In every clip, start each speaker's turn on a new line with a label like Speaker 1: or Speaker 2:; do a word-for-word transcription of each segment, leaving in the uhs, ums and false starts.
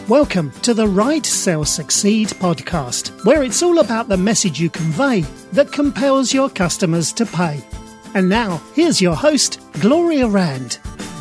Speaker 1: Welcome to the Write, Sell, Succeed podcast, where it's all about the message you convey that compels your customers to pay. And now, here's your host, Gloria Rand.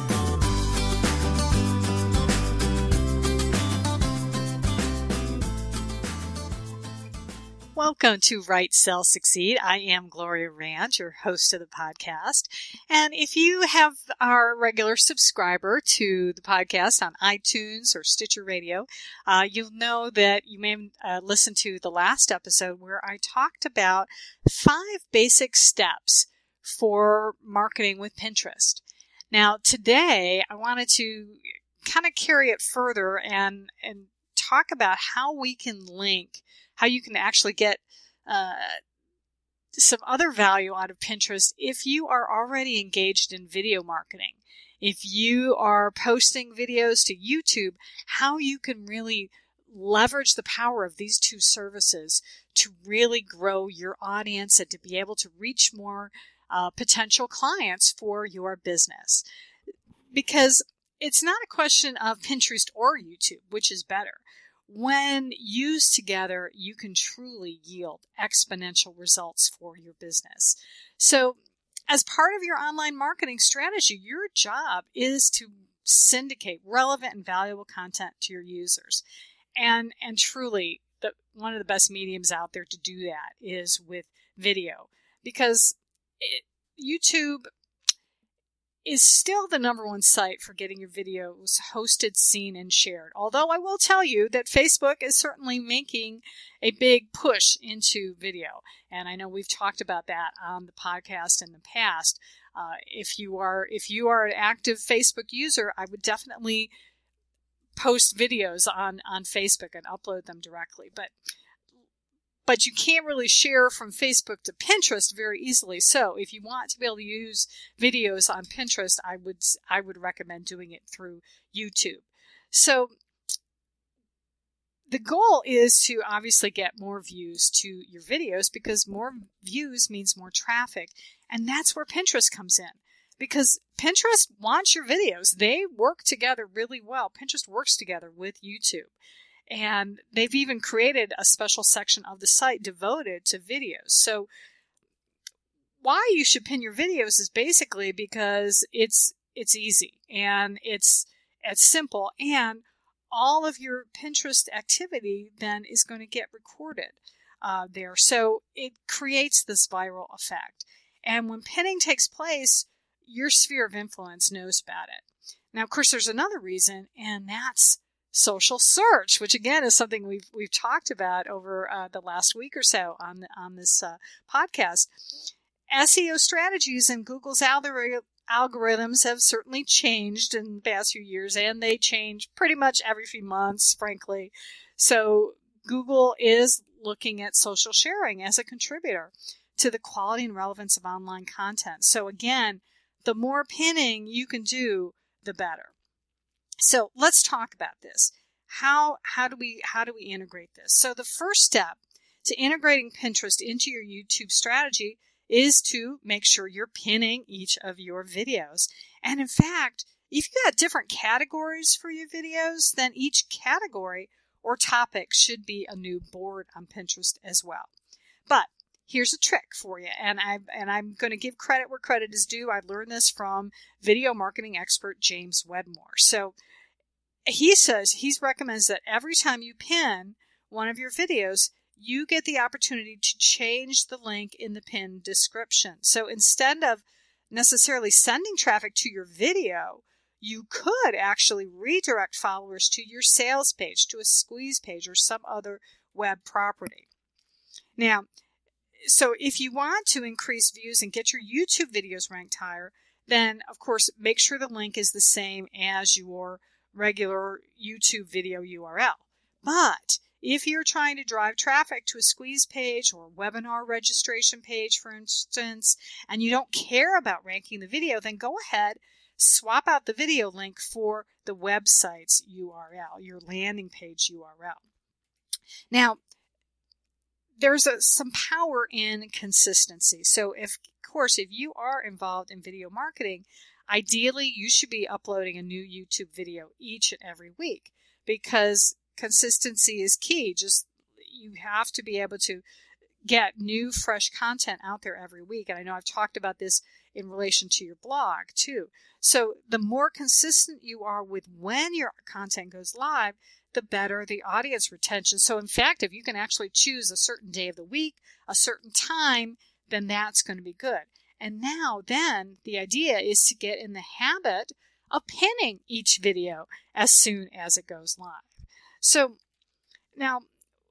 Speaker 2: Welcome to Write, Sell, Succeed. I am Gloria Rand, your host of the podcast. And if you have our regular subscriber to the podcast on iTunes or Stitcher Radio, uh, you'll know that you may have uh, listened to the last episode where I talked about five basic steps for marketing with Pinterest. Now, today I wanted to kind of carry it further and, and talk about how we can link how you can actually get uh, some other value out of Pinterest if you are already engaged in video marketing. If you are posting videos to YouTube, how you can really leverage the power of these two services to really grow your audience and to be able to reach more uh, potential clients for your business. Because it's not a question of Pinterest or YouTube, which is better. When used together, you can truly yield exponential results for your business. So, as part of your online marketing strategy, your job is to syndicate relevant and valuable content to your users. And, and truly, the, one of the best mediums out there to do that is with video. Because it, YouTube is still the number one site for getting your videos hosted, seen, and shared. Although I will tell you that Facebook is certainly making a big push into video. And I know we've talked about that on the podcast in the past. Uh, if you are if you are an active Facebook user, I would definitely post videos on, on Facebook and upload them directly. But But you can't really share from Facebook to Pinterest very easily. So if you want to be able to use videos on Pinterest, I would I would recommend doing it through YouTube. So the goal is to obviously get more views to your videos, because more views means more traffic. And that's where Pinterest comes in. Because Pinterest wants your videos. They work together really well. Pinterest works together with YouTube. And they've even created a special section of the site devoted to videos. So why you should pin your videos is basically because it's it's easy and it's it's simple, and all of your Pinterest activity then is going to get recorded uh, there. So it creates this viral effect. And when pinning takes place, your sphere of influence knows about it. Now, of course, there's another reason, and that's social search, which again is something we've we've talked about over uh, the last week or so on the, on this uh, podcast. S E O strategies and Google's algor- algorithms have certainly changed in the past few years, and they change pretty much every few months, frankly. So Google is looking at social sharing as a contributor to the quality and relevance of online content. So again, the more pinning you can do, the better. So let's talk about this. How how do we how do we integrate this? So the first step to integrating Pinterest into your YouTube strategy is to make sure you're pinning each of your videos. And in fact, if you got different categories for your videos, then each category or topic should be a new board on Pinterest as well. But here's a trick for you, and I and I'm going to give credit where credit is due. I learned this from video marketing expert James Wedmore. So he says he recommends that every time you pin one of your videos, you get the opportunity to change the link in the pin description. So instead of necessarily sending traffic to your video, you could actually redirect followers to your sales page, to a squeeze page, or some other web property. Now, so if you want to increase views and get your YouTube videos ranked higher, then of course make sure the link is the same as your regular YouTube video U R L. But if you're trying to drive traffic to a squeeze page or webinar registration page, for instance, and you don't care about ranking the video, then go ahead, swap out the video link for the website's U R L, your landing page U R L. Now, there's a, some power in consistency. So if, of course, if you are involved in video marketing, ideally you should be uploading a new YouTube video each and every week, because consistency is key. Just, you have to be able to get new, fresh content out there every week. And I know I've talked about this in relation to your blog too. So the more consistent you are with when your content goes live, the better the audience retention. So in fact, if you can actually choose a certain day of the week, a certain time, then that's going to be good. And now then the idea is to get in the habit of pinning each video as soon as it goes live. So now,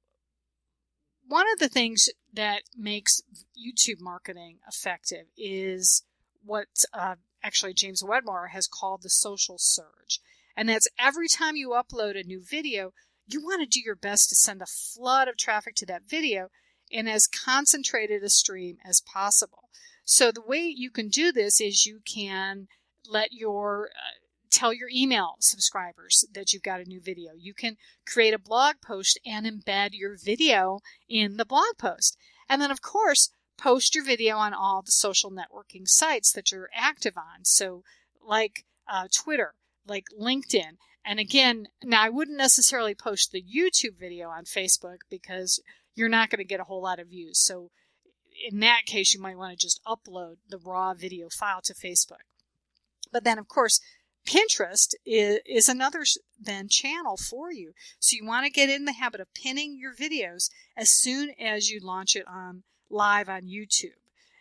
Speaker 2: one of the things that makes YouTube marketing effective is what uh, actually James Wedmore has called the social surge. And that's every time you upload a new video, you want to do your best to send a flood of traffic to that video in as concentrated a stream as possible. So the way you can do this is you can let your uh, tell your email subscribers that you've got a new video. You can create a blog post and embed your video in the blog post. And then, of course, post your video on all the social networking sites that you're active on. So like uh, Twitter, like LinkedIn. And again, now I wouldn't necessarily post the YouTube video on Facebook because you're not going to get a whole lot of views. So in that case, you might want to just upload the raw video file to Facebook. But then, of course, Pinterest is, is another then channel for you. So you want to get in the habit of pinning your videos as soon as you launch it on live on YouTube.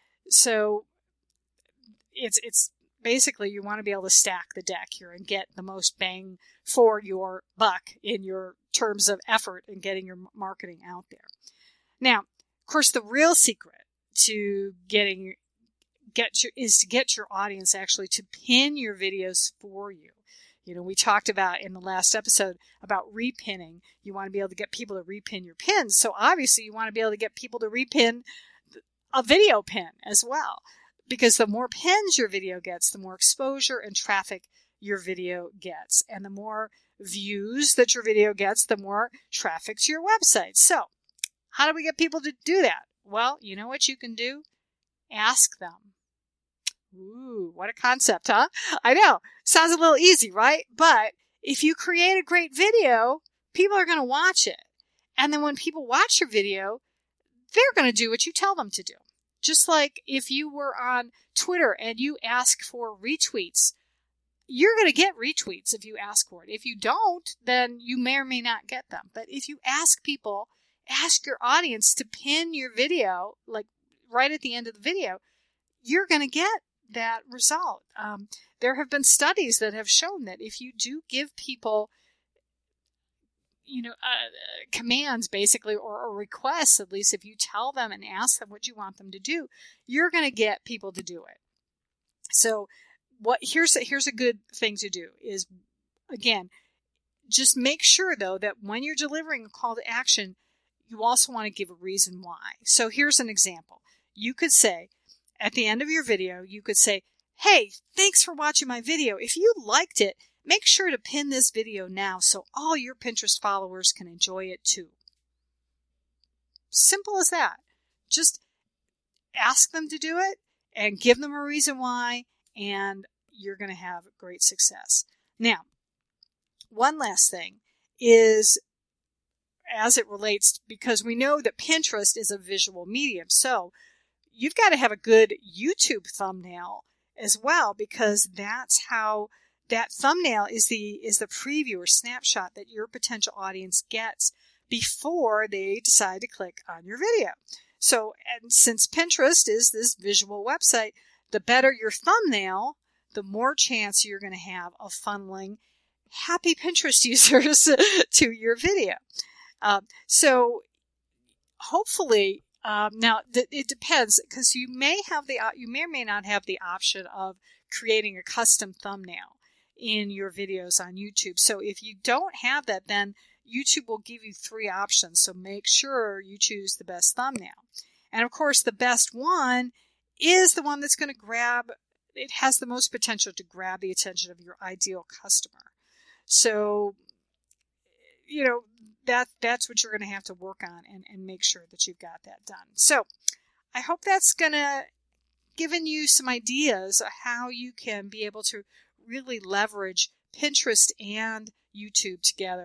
Speaker 2: So it's it's basically you want to be able to stack the deck here and get the most bang for your buck in your terms of effort in getting your marketing out there. Now, of course, the real secret to getting get your, is to get your audience actually to pin your videos for you. You know, we talked about in the last episode about repinning. You want to be able to get people to repin your pins. So obviously you want to be able to get people to repin a video pin as well. Because the more pins your video gets, the more exposure and traffic your video gets. And the more views that your video gets, the more traffic to your website. So how do we get people to do that? Well, you know what you can do? Ask them. Ooh, what a concept, huh? I know. Sounds a little easy, right? But if you create a great video, people are going to watch it. And then when people watch your video, they're going to do what you tell them to do. Just like if you were on Twitter and you ask for retweets, you're going to get retweets if you ask for it. If you don't, then you may or may not get them. But if you ask people, ask your audience to pin your video, like right at the end of the video, you're going to get that result. Um, there have been studies that have shown that if you do give people, you know, uh, commands basically, or, or requests, at least if you tell them and ask them what you want them to do, you're going to get people to do it. So what here's a, here's a good thing to do is, again, just make sure though that when you're delivering a call to action, you also want to give a reason why. So here's an example. You could say, at the end of your video, you could say, hey, thanks for watching my video. If you liked it, make sure to pin this video now so all your Pinterest followers can enjoy it too. Simple as that. Just ask them to do it and give them a reason why, and you're going to have great success. Now, one last thing is, as it relates, because we know that Pinterest is a visual medium, so you've got to have a good YouTube thumbnail as well, because that's how that thumbnail is the is the preview or snapshot that your potential audience gets before they decide to click on your video. So, and since Pinterest is this visual website, the better your thumbnail, the more chance you're going to have of funneling happy Pinterest users to your video. Um, so hopefully, um, now th- it depends, because you may have the you may or may not have the option of creating a custom thumbnail in your videos on YouTube. So if you don't have that, then YouTube will give you three options. So make sure you choose the best thumbnail. And of course, the best one is the one that's going to grab, it has the most potential to grab the attention of your ideal customer. So, you know, that that's what you're going to have to work on and, and make sure that you've got that done. So I hope that's going to given you some ideas of how you can be able to really leverage Pinterest and YouTube together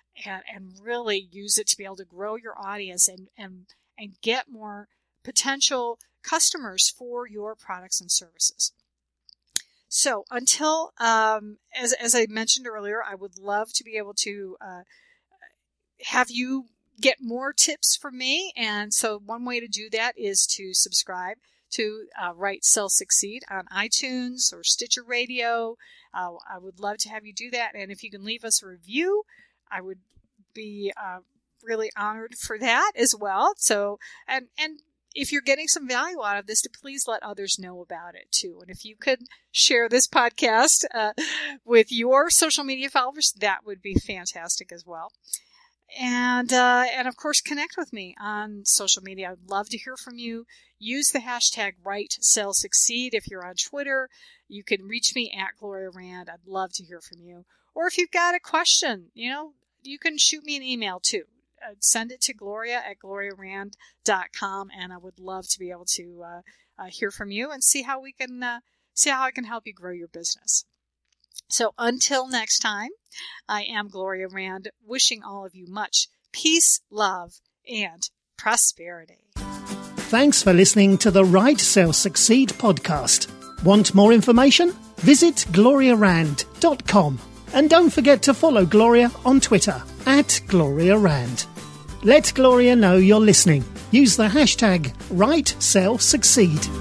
Speaker 2: and, and really use it to be able to grow your audience and, and, and get more potential customers for your products and services. So until, um, as, as I mentioned earlier, I would love to be able to uh, have you get more tips from me. And so one way to do that is to subscribe to uh, Write, Sell, Succeed on iTunes or Stitcher Radio. Uh, I would love to have you do that. And if you can leave us a review, I would be uh, really honored for that as well. So, and, and if you're getting some value out of this, to please let others know about it too. And if you could share this podcast uh, with your social media followers, that would be fantastic as well. And, uh, and of course, connect with me on social media. I'd love to hear from you. Use the hashtag Write, Sell, Succeed. If you're on Twitter, you can reach me at Gloria Rand. I'd love to hear from you. Or if you've got a question, you know, you can shoot me an email too. Uh, send it to Gloria at gloria rand dot com, and I would love to be able to uh, uh, hear from you and see how we can uh, see how I can help you grow your business. So until next time, I am Gloria Rand, wishing all of you much peace, love, and prosperity.
Speaker 1: Thanks for listening to the Write, Sell, Succeed podcast. Want more information? Visit gloria rand dot com. And don't forget to follow Gloria on Twitter at Gloria Rand. Let Gloria know you're listening. Use the hashtag Write, Sell, Succeed.